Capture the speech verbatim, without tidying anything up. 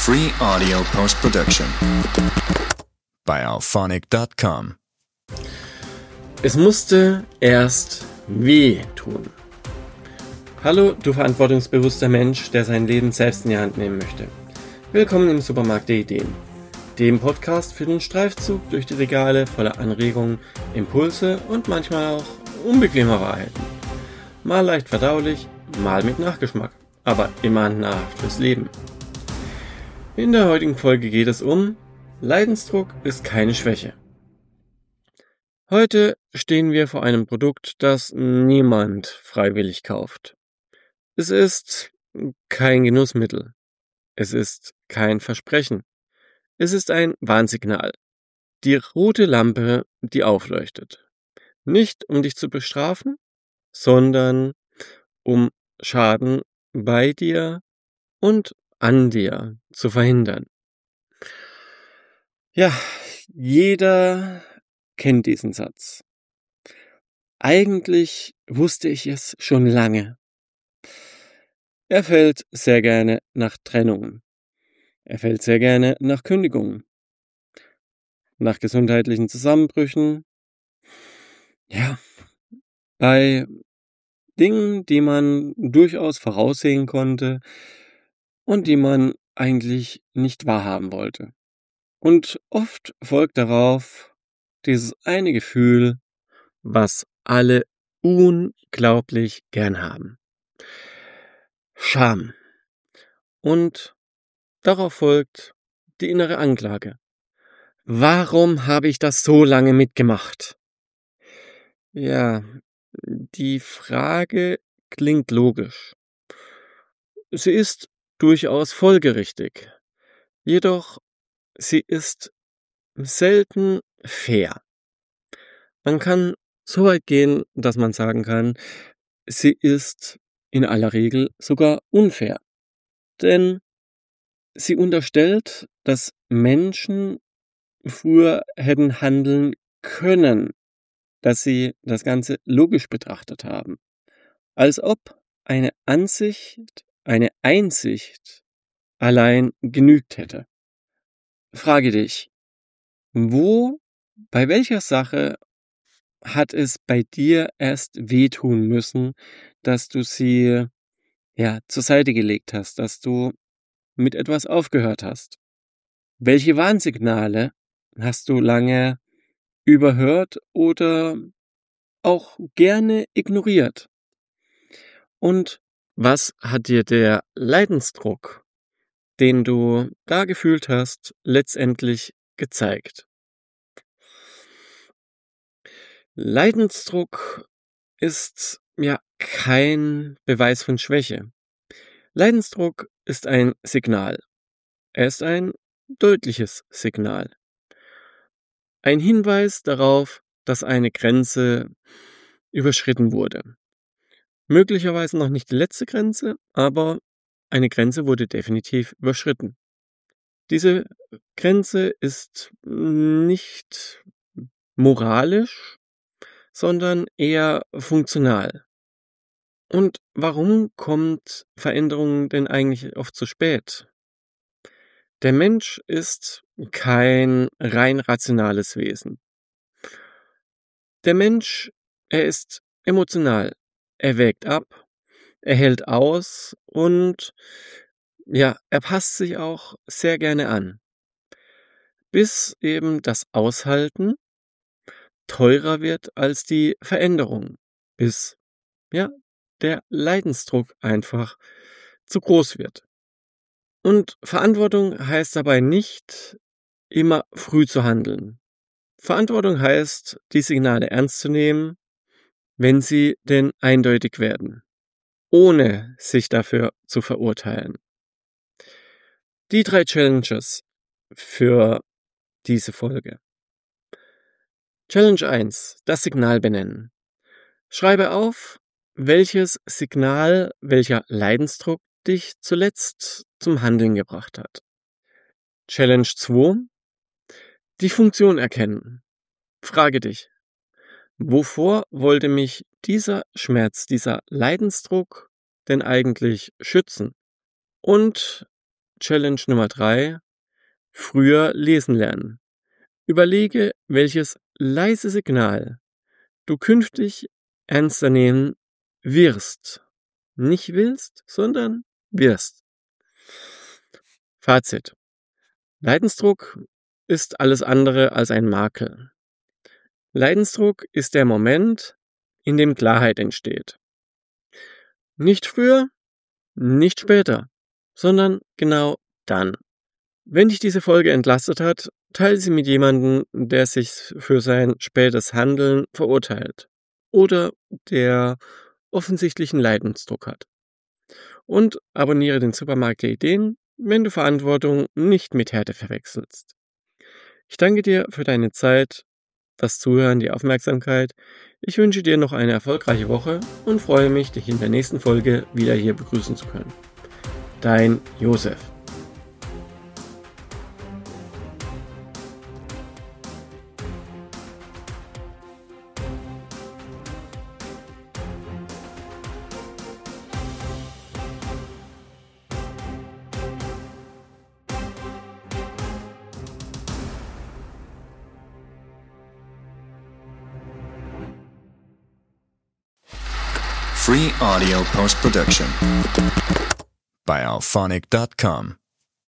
Free Audio Post-Production bei auphonic Punkt com. Es musste erst weh tun. Hallo, du verantwortungsbewusster Mensch, der sein Leben selbst in die Hand nehmen möchte. Willkommen im Supermarkt der Ideen, dem Podcast für den Streifzug durch die Regale voller Anregungen, Impulse und manchmal auch unbequemer Wahrheiten. Mal leicht verdaulich, mal mit Nachgeschmack, aber immer nahrhaft fürs Leben. In der heutigen Folge geht es um Leidensdruck ist keine Schwäche. Heute stehen wir vor einem Produkt, das niemand freiwillig kauft. Es ist kein Genussmittel. Es ist kein Versprechen. Es ist ein Warnsignal. Die rote Lampe, die aufleuchtet. Nicht um dich zu bestrafen, sondern um Schaden bei dir und an dir zu verhindern. Ja, jeder kennt diesen Satz. Eigentlich wusste ich es schon lange. Er fällt sehr gerne nach Trennungen. Er fällt sehr gerne nach Kündigungen. Nach gesundheitlichen Zusammenbrüchen. Ja, bei Dingen, die man durchaus voraussehen konnte und die man eigentlich nicht wahrhaben wollte. Und oft folgt darauf dieses eine Gefühl, was alle unglaublich gern haben. Scham. Und darauf folgt die innere Anklage. Warum habe ich das so lange mitgemacht? Ja, die Frage klingt logisch. Sie ist durchaus folgerichtig. Jedoch, sie ist selten fair. Man kann so weit gehen, dass man sagen kann, sie ist in aller Regel sogar unfair. Denn sie unterstellt, dass Menschen früher hätten handeln können, dass sie das Ganze logisch betrachtet haben. Als ob eine Ansicht, eine Einsicht allein genügt hätte. Frage dich, wo, bei welcher Sache hat es bei dir erst wehtun müssen, dass du sie ja zur Seite gelegt hast, dass du mit etwas aufgehört hast? Welche Warnsignale hast du lange überhört oder auch gerne ignoriert? Und was hat dir der Leidensdruck, den du da gefühlt hast, letztendlich gezeigt? Leidensdruck ist ja kein Beweis von Schwäche. Leidensdruck ist ein Signal. Er ist ein deutliches Signal. Ein Hinweis darauf, dass eine Grenze überschritten wurde. Möglicherweise noch nicht die letzte Grenze, aber eine Grenze wurde definitiv überschritten. Diese Grenze ist nicht moralisch, sondern eher funktional. Und warum kommt Veränderung denn eigentlich oft zu spät? Der Mensch ist kein rein rationales Wesen. Der Mensch, er ist emotional. Er wägt ab, er hält aus und ja, er passt sich auch sehr gerne an. Bis eben das Aushalten teurer wird als die Veränderung. Bis ja, der Leidensdruck einfach zu groß wird. Und Verantwortung heißt dabei nicht, immer früh zu handeln. Verantwortung heißt, die Signale ernst zu nehmen, wenn sie denn eindeutig werden, ohne sich dafür zu verurteilen. Die drei Challenges für diese Folge. Challenge eins. Das Signal benennen. Schreibe auf, welches Signal, welcher Leidensdruck dich zuletzt zum Handeln gebracht hat. Challenge zwei. Die Funktion erkennen. Frage dich, wovor wollte mich dieser Schmerz, dieser Leidensdruck denn eigentlich schützen? Und Challenge Nummer drei. Früher lesen lernen. Überlege, welches leise Signal du künftig ernster nehmen wirst. Nicht willst, sondern wirst. Fazit. Leidensdruck ist alles andere als ein Makel. Leidensdruck ist der Moment, in dem Klarheit entsteht. Nicht früher, nicht später, sondern genau dann. Wenn dich diese Folge entlastet hat, teile sie mit jemandem, der sich für sein spätes Handeln verurteilt oder der offensichtlichen Leidensdruck hat. Und abonniere den Supermarkt der Ideen, wenn du Verantwortung nicht mit Härte verwechselst. Ich danke dir für deine Zeit, das Zuhören, die Aufmerksamkeit. Ich wünsche dir noch eine erfolgreiche Woche und freue mich, dich in der nächsten Folge wieder hier begrüßen zu können. Dein Josef. Free audio post-production by alphonic dot com.